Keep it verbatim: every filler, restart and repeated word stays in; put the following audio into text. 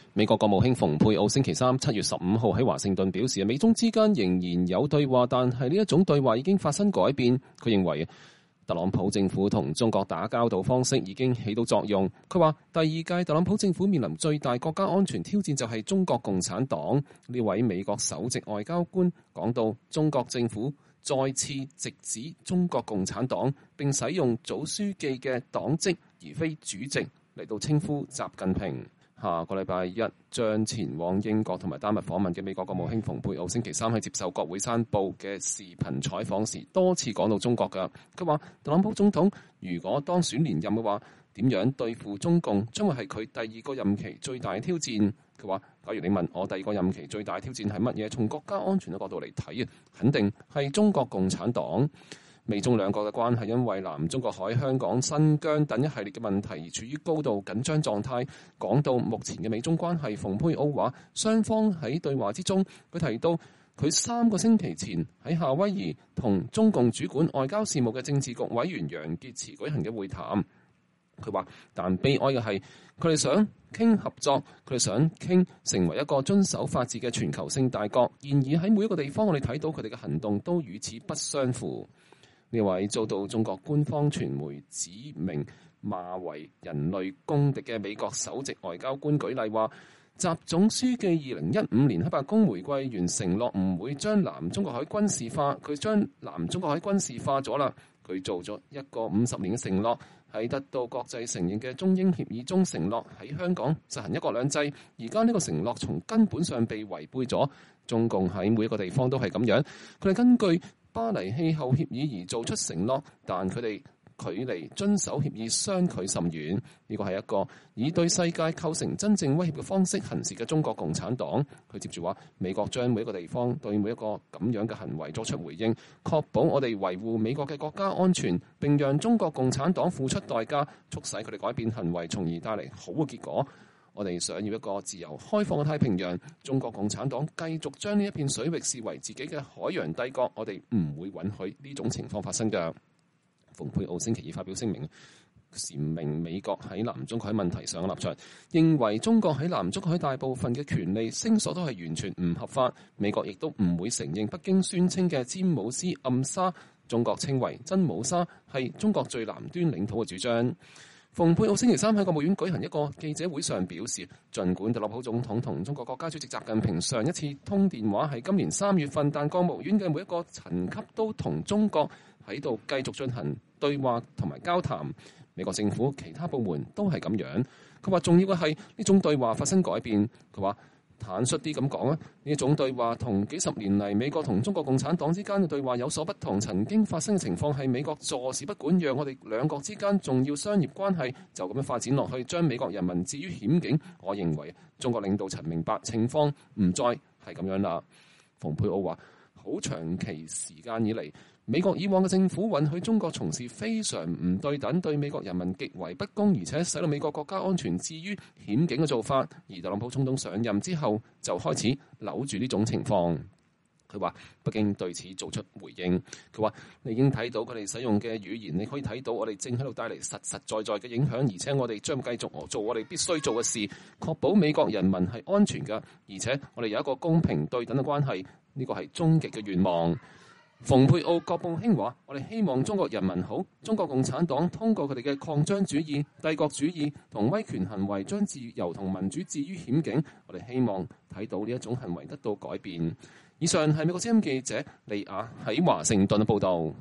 美國國務卿蓬佩奧星期三七月十五號喺華盛頓表示，美中之間仍然有對話，但係呢一種對話已經發生改變。佢認為特朗普政府同中國打交道方式已經起到作用。佢話第二屆特朗普政府面臨最大國家安全挑戰就係中國共產黨。呢位美國首席外交官講到，中國政府再次直指中國共產黨，並使用總書記嘅黨職而非主席嚟到稱呼習近平。下個禮拜一將前往英國同埋丹麥訪問嘅美國國務卿蓬佩奧星期三喺接受國會山報嘅視頻採訪時，多次講到中國㗎。佢話特朗普總統如果當選連任嘅話，點樣對付中共將會係佢第二個任期最大嘅挑戰。佢話假如你問我第二個任期最大嘅挑戰係乜嘢，從國家安全嘅角度嚟睇啊，肯定係中國共產黨。美中兩國嘅關係因為南中國海、香港、新疆等一系列嘅問題而處於高度緊張狀態。講到目前嘅美中關係，蓬佩奧話雙方喺對話之中，佢提到佢三個星期前喺夏威夷同中共主管外交事務嘅政治局委員楊潔篪舉行嘅會談。佢話但悲哀嘅係佢哋想傾合作，佢哋想傾成為一個遵守法治嘅全球性大國，然而喺每一個地方我哋睇到佢哋嘅行動都與此不相符。呢位遭到中國官方傳媒指名罵為人類公敵嘅美國首席外交官舉例話，習總書記二零一五年喺白宮玫瑰園承諾唔會將南中國海軍事化，佢將南中國海軍事化咗啦。佢做咗一個五十年嘅承諾，喺得到國際承認嘅中英協議中承諾喺香港實行一國兩制。而家呢個承諾從根本上被違背咗。中共喺每一個地方都係咁樣，佢哋根據巴黎氣候協議而做出承諾，但佢哋距離遵守協議相距甚遠。呢個係一個以對世界構成真正威脅嘅方式行事嘅中國共產黨。佢接住話，美國將每一個地方對每一個咁樣嘅行為作出回應，確保我哋維護美國嘅國家安全，並讓中國共產黨付出代價，促使佢哋改變行為，從而帶嚟好嘅結果。我哋想要一個自由開放嘅太平洋，中國共產黨繼續將呢一片水域視為自己嘅海洋帝國，我哋唔會允許呢種情況發生嘅。蓬佩奧星期二發表聲明，闡明美國喺南中國海問題上嘅立場，認為中國喺南中國海大部分嘅權利聲索都係完全唔合法，美國亦都唔會承認北京宣稱嘅詹姆斯暗沙，中國稱為真武沙，係中國最南端領土嘅主張。蓬佩奧星期三喺國務院舉行一個記者會上表示，儘管特朗普總統同中國國家主席習近平上一次通電話係今年三月份，但國務院嘅每一個層級都同中國喺度繼續進行對話同埋交談。美國政府其他部門都係咁樣。佢話重要嘅係呢種對話發生改變。佢話坦率啲咁講啊，呢種對話同幾十年嚟美國同中國共產黨之間嘅對話有所不同。曾經發生嘅情況係美國坐視不管，讓我哋兩國之間重要商業關係就咁樣發展落去，將美國人民置於險境。我認為中國領導層明白情況唔再係咁樣啦。蓬佩奧話：好長期時間以嚟，美國以往嘅政府允許中國從事非常唔對等、對美國人民極為不公，而且使到美國國家安全置於險境嘅做法。而特朗普總統上任之後，就開始扭住呢種情況。佢話北京對此做出回應。佢話你已經睇到佢哋使用嘅語言，你可以睇到我哋正喺度帶嚟實實在在嘅影響，而且我哋將繼續做我哋必須做嘅事，確保美國人民係安全㗎，而且我哋有一個公平對等嘅關係，呢個係終極嘅願望。蓬佩奧國務卿話：我哋希望中國人民好，中國共產黨通過佢哋嘅擴張主義、帝國主義同威權行為，將自由同民主置於險境。我哋希望睇到呢一種行為得到改變。以上係美國之音記者利亞喺華盛頓嘅報導。